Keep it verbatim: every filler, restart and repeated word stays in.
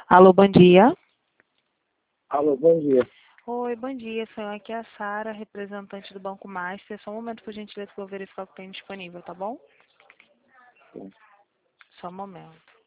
Alô, bom dia. Alô, bom dia. Oi, bom dia, senhor. Aqui é a Sara, representante do Banco Master. Só um momento, por gentileza, que eu vou verificar o que tem disponível, tá bom? Sim. Só um momento.